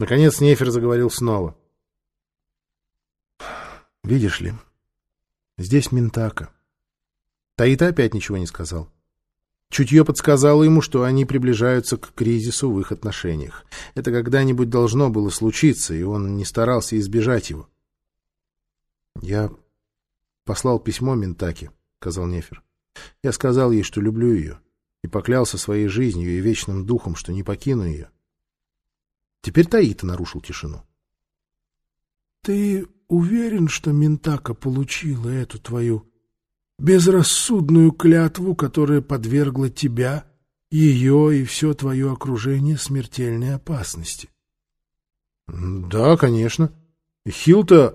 Наконец Нефер заговорил снова. «Видишь ли, здесь Минтака». Таита опять ничего не сказал. Чутье подсказало ему, что они приближаются к кризису в их отношениях. Это когда-нибудь должно было случиться, и он не старался избежать его. «Я послал письмо Минтаке», — сказал Нефер. «Я сказал ей, что люблю ее, и поклялся своей жизнью и вечным духом, что не покину ее». Теперь Таита нарушил тишину. «Ты уверен, что Минтака получила эту твою безрассудную клятву, которая подвергла тебя, ее и все твое окружение смертельной опасности?» «Да, конечно. Хилта...»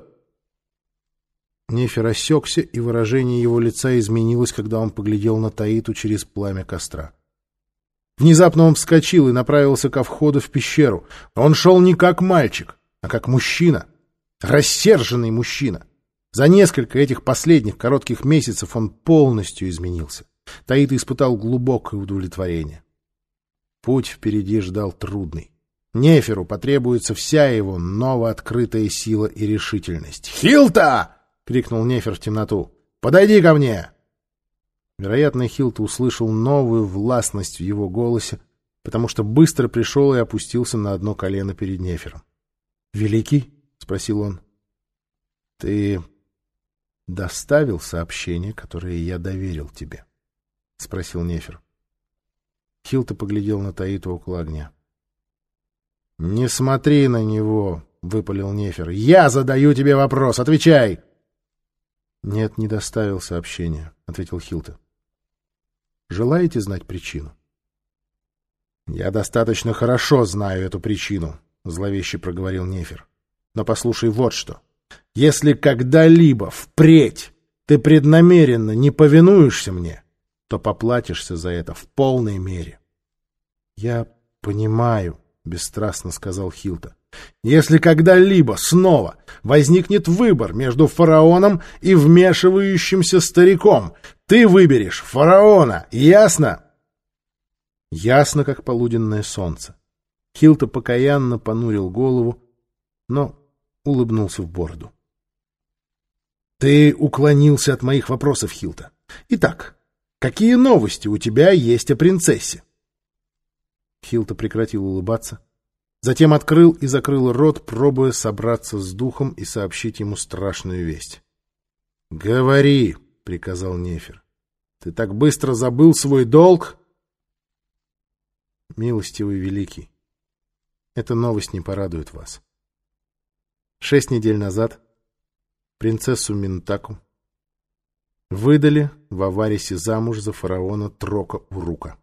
Нефер осекся, и выражение его лица изменилось, когда он поглядел на Таиту через пламя костра. Внезапно он вскочил и направился ко входу в пещеру. Он шел не как мальчик, а как мужчина. Рассерженный мужчина. За несколько этих последних коротких месяцев он полностью изменился. Таита испытал глубокое удовлетворение. Путь впереди ждал трудный. Неферу потребуется вся его новооткрытая сила и решительность. «Хилта!» — крикнул Нефер в темноту. «Подойди ко мне!» Вероятно, Хилта услышал новую властность в его голосе, потому что быстро пришел и опустился на одно колено перед Нефером. «Великий?» — спросил он. «Ты доставил сообщение, которое я доверил тебе?» — спросил Нефер. Хилта поглядел на Таиту около огня. «Не смотри на него!» — выпалил Нефер. «Я задаю тебе вопрос! Отвечай!» «Нет, не доставил сообщение», — ответил Хилта. «Желаете знать причину?» «Я достаточно хорошо знаю эту причину», — зловеще проговорил Нефер. «Но послушай вот что. Если когда-либо впредь ты преднамеренно не повинуешься мне, то поплатишься за это в полной мере». «Я понимаю», — бесстрастно сказал Хилта. «Если когда-либо снова возникнет выбор между фараоном и вмешивающимся стариком, ты выберешь фараона, ясно?» Ясно, как полуденное солнце. Хилта покаянно понурил голову, но улыбнулся в бороду. «Ты уклонился от моих вопросов, Хилта. Итак, какие новости у тебя есть о принцессе?» Хилта прекратил улыбаться, затем открыл и закрыл рот, пробуя собраться с духом и сообщить ему страшную весть. «Говори», — приказал Нефер. «Ты так быстро забыл свой долг?» «Милостивый великий, эта новость не порадует вас. 6 недель назад принцессу Минтаку выдали в Аварисе замуж за фараона Трока-Урука».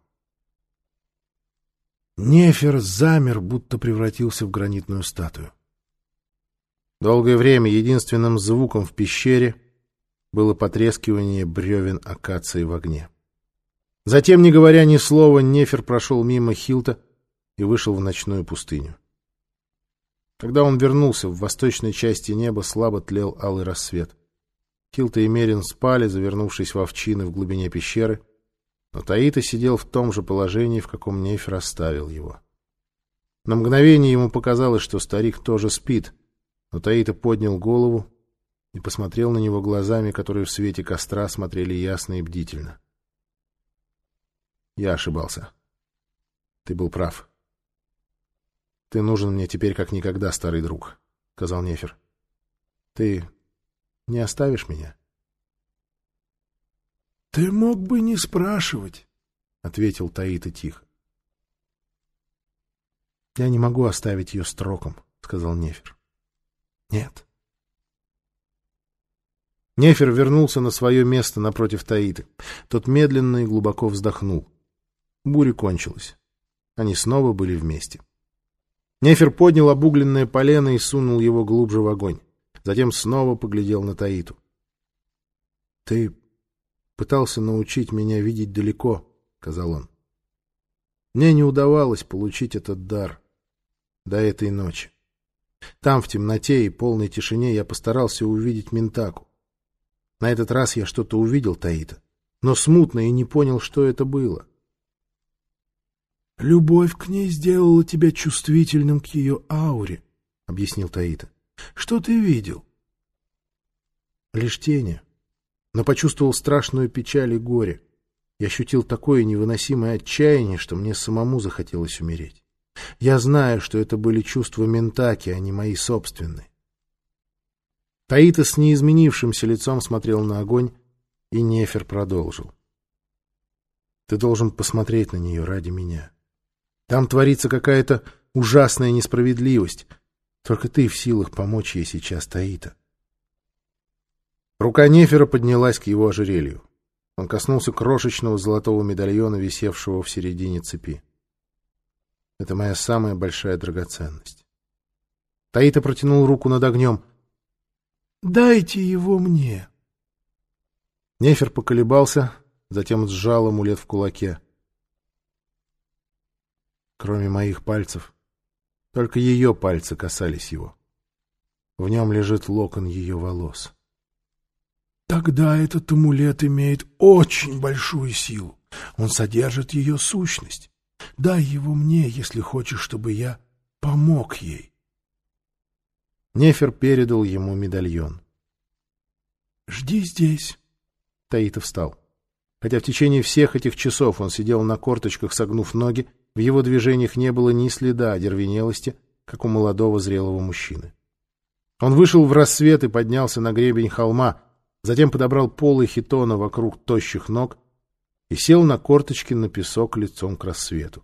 Нефер замер, будто превратился в гранитную статую. Долгое время единственным звуком в пещере было потрескивание бревен акации в огне. Затем, не говоря ни слова, Нефер прошел мимо Хилта и вышел в ночную пустыню. Когда он вернулся, в восточной части неба слабо тлел алый рассвет. Хилта и Мерин спали, завернувшись в овчины в глубине пещеры, но Таита сидел в том же положении, в каком Нефер оставил его. На мгновение ему показалось, что старик тоже спит, но Таита поднял голову и посмотрел на него глазами, которые в свете костра смотрели ясно и бдительно. «Я ошибался. Ты был прав. Ты нужен мне теперь как никогда, старый друг», — сказал Нефер. «Ты не оставишь меня?» «Ты мог бы не спрашивать», — ответил Таита тихо. «Я не могу оставить ее с Троком», — сказал Нефер. «Нет». Нефер вернулся на свое место напротив Таиты. Тот медленно и глубоко вздохнул. Буря кончилась. Они снова были вместе. Нефер поднял обугленное полено и сунул его глубже в огонь. Затем снова поглядел на Таиту. «Ты пытался научить меня видеть далеко», — сказал он. «Мне не удавалось получить этот дар до этой ночи. Там, в темноте и полной тишине, я постарался увидеть Минтаку. На этот раз я что-то увидел, Таита, но смутно и не понял, что это было. «Любовь к ней сделала тебя чувствительным к ее ауре», — объяснил Таита. «Что ты видел?» «Лишь тени, но почувствовал страшную печаль и горе. Я ощутил такое невыносимое отчаяние, что мне самому захотелось умереть. Я знаю, что это были чувства Ментаки, а не мои собственные». Таита с неизменившимся лицом смотрел на огонь, и Нефер продолжил. «Ты должен посмотреть на нее ради меня. Там творится какая-то ужасная несправедливость. Только ты в силах помочь ей сейчас, Таита». Рука Нефера поднялась к его ожерелью. Он коснулся крошечного золотого медальона, висевшего в середине цепи. «Это моя самая большая драгоценность». Таита протянул руку над огнем. «Дайте его мне». Нефер поколебался, затем сжал амулет в кулаке. Кроме моих пальцев, только ее пальцы касались его. В нем лежит локон ее волос. «Тогда этот амулет имеет очень большую силу. Он содержит ее сущность. Дай его мне, если хочешь, чтобы я помог ей». Нефер передал ему медальон. «Жди здесь». Таита встал. Хотя в течение всех этих часов он сидел на корточках, согнув ноги, в его движениях не было ни следа одервенелости, как у молодого зрелого мужчины. Он вышел в рассвет и поднялся на гребень холма, затем подобрал полы хитона вокруг тощих ног и сел на корточки на песок лицом к рассвету.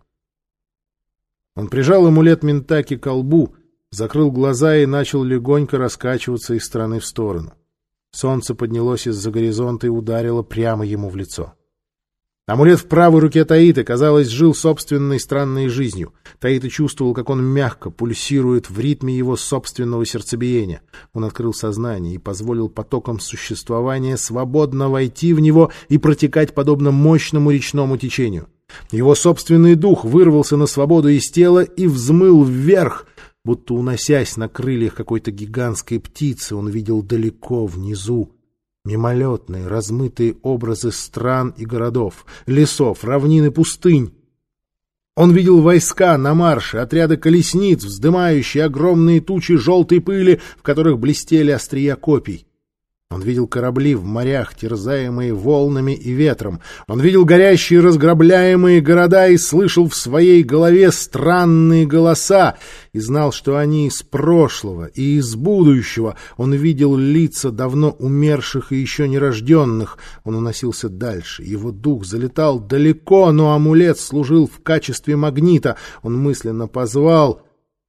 Он прижал амулет Ментаки к колбу, закрыл глаза и начал легонько раскачиваться из стороны в сторону. Солнце поднялось из-за горизонта и ударило прямо ему в лицо. Амулет в правой руке Таиты, казалось, жил собственной странной жизнью. Таита чувствовал, как он мягко пульсирует в ритме его собственного сердцебиения. Он открыл сознание и позволил потокам существования свободно войти в него и протекать подобно мощному речному течению. Его собственный дух вырвался на свободу из тела и взмыл вверх, будто уносясь на крыльях какой-то гигантской птицы. Он видел далеко внизу мимолетные, размытые образы стран и городов, лесов, равнин и пустынь. Он видел войска на марше, отряды колесниц, вздымающие огромные тучи желтой пыли, в которых блестели острия копий. Он видел корабли в морях, терзаемые волнами и ветром. Он видел горящие разграбляемые города и слышал в своей голове странные голоса и знал, что они из прошлого и из будущего. Он видел лица давно умерших и еще нерожденных. Он уносился дальше. Его дух залетал далеко, но амулет служил в качестве магнита. Он мысленно позвал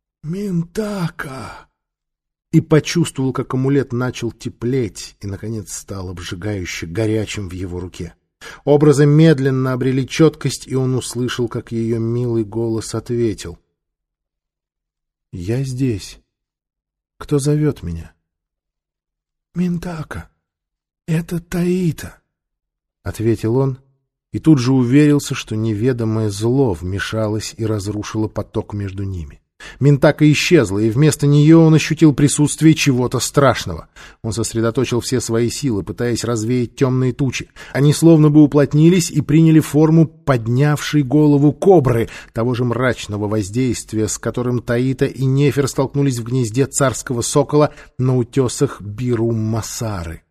«Ментака!» и почувствовал, как амулет начал теплеть и, наконец, стал обжигающе горячим в его руке. Образы медленно обрели четкость, и он услышал, как ее милый голос ответил. «Я здесь. Кто зовет меня?» «Ментака, это Таита», — ответил он, и тут же уверился, что неведомое зло вмешалось и разрушило поток между ними. Ментака исчезла, и вместо нее он ощутил присутствие чего-то страшного. Он сосредоточил все свои силы, пытаясь развеять темные тучи. Они словно бы уплотнились и приняли форму поднявшей голову кобры, того же мрачного воздействия, с которым Таита и Нефер столкнулись в гнезде царского сокола на утесах Бирум-Масары.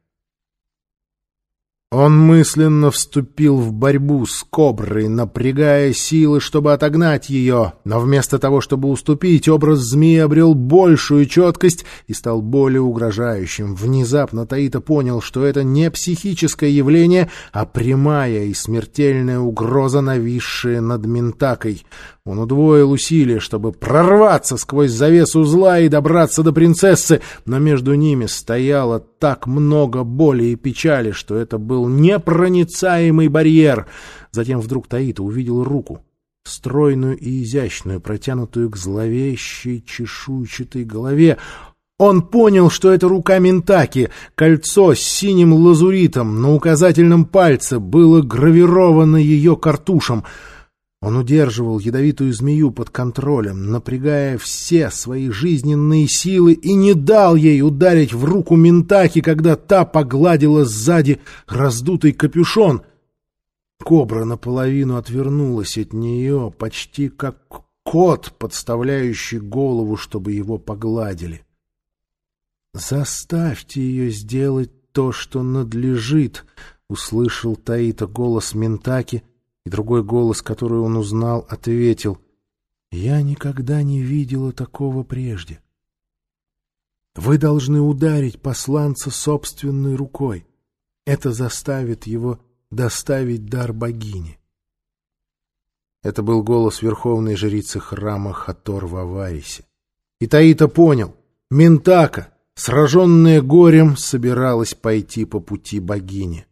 Он мысленно вступил в борьбу с коброй, напрягая силы, чтобы отогнать ее, но вместо того, чтобы уступить, образ змеи обрел большую четкость и стал более угрожающим. Внезапно Таита понял, что это не психическое явление, а прямая и смертельная угроза, нависшая над Ментакой. Он удвоил усилия, чтобы прорваться сквозь завесу зла и добраться до принцессы, но между ними стояло так много боли и печали, что это был непроницаемый барьер. Затем вдруг Таита увидел руку, стройную и изящную, протянутую к зловещей чешуйчатой голове. Он понял, что это рука Ментаки. Кольцо с синим лазуритом на указательном пальце было гравировано ее картушем. Он удерживал ядовитую змею под контролем, напрягая все свои жизненные силы, и не дал ей ударить в руку Ментаки, когда та погладила сзади раздутый капюшон. Кобра наполовину отвернулась от нее, почти как кот, подставляющий голову, чтобы его погладили. «Заставьте ее сделать то, что надлежит», — услышал Таита голос Минтаки, и другой голос, который он узнал, ответил: «Я никогда не видела такого прежде. Вы должны ударить посланца собственной рукой. Это заставит его доставить дар богини». Это был голос верховной жрицы храма Хатор в Аварисе. И Таита понял: Минтака, сраженная горем, собиралась пойти по пути богини.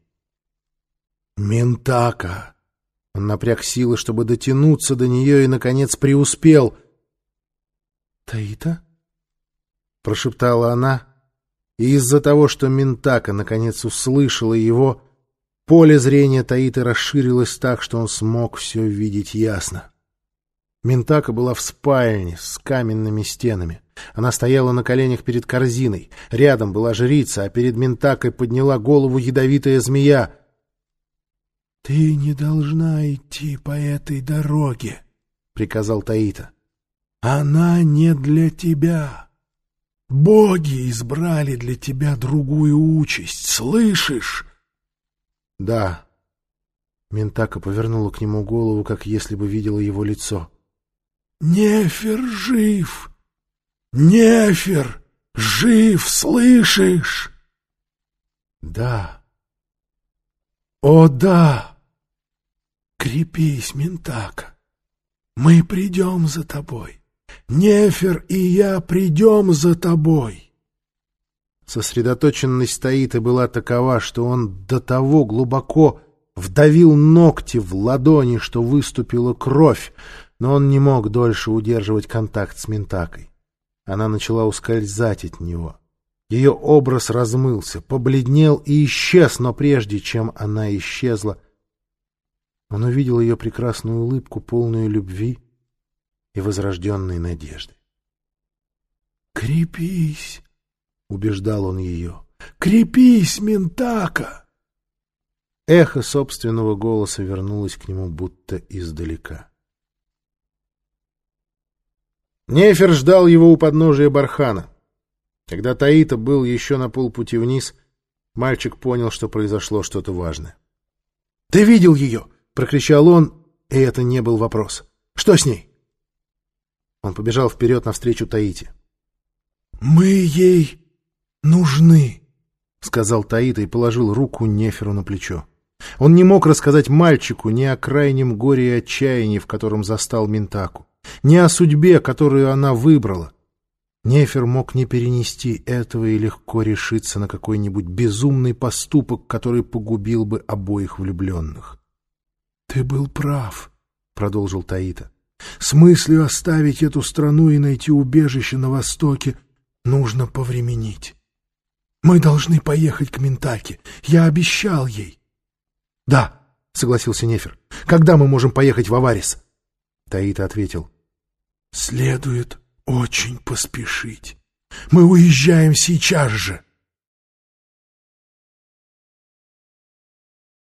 «Минтака!» Он напряг силы, чтобы дотянуться до нее, и, наконец, преуспел. «Таита?» — прошептала она, и из-за того, что Минтака, наконец, услышала его, поле зрения Таиты расширилось так, что он смог все видеть ясно. Минтака была в спальне с каменными стенами. Она стояла на коленях перед корзиной. Рядом была жрица, а перед Минтакой подняла голову ядовитая змея. «Ты не должна идти по этой дороге», — приказал Таита. «Она не для тебя. Боги избрали для тебя другую участь. Слышишь?» «Да». Минтака повернула к нему голову, как если бы видела его лицо. «Нефер жив! Нефер жив, слышишь?» «Да». «О, да! Крепись, Минтака. Мы придем за тобой. Нефер и я придем за тобой». Сосредоточенность Таиты была такова, что он до того глубоко вдавил ногти в ладони, что выступила кровь, но он не мог дольше удерживать контакт с Минтакой. Она начала ускользать от него. Ее образ размылся, побледнел и исчез, но прежде чем она исчезла, он увидел ее прекрасную улыбку, полную любви и возрожденной надежды. «Крепись!» — убеждал он ее. «Крепись, Минтака!» Эхо собственного голоса вернулось к нему будто издалека. Нефер ждал его у подножия бархана. Когда Таита был еще на полпути вниз, мальчик понял, что произошло что-то важное. «Ты видел ее?» — прокричал он, и это не был вопрос. «Что с ней?» Он побежал вперед навстречу Таите. «Мы ей нужны», — сказал Таита и положил руку Неферу на плечо. Он не мог рассказать мальчику ни о крайнем горе и отчаянии, в котором застал Минтаку, ни о судьбе, которую она выбрала. Нефер мог не перенести этого и легко решиться на какой-нибудь безумный поступок, который погубил бы обоих влюбленных. «Ты был прав», — продолжил Таита. «С мыслью оставить эту страну и найти убежище на востоке нужно повременить. Мы должны поехать к Минтаке. Я обещал ей». «Да», — согласился Нефер. «Когда мы можем поехать в Аварис?» Таита ответил. «Следует очень поспешить. Мы уезжаем сейчас же».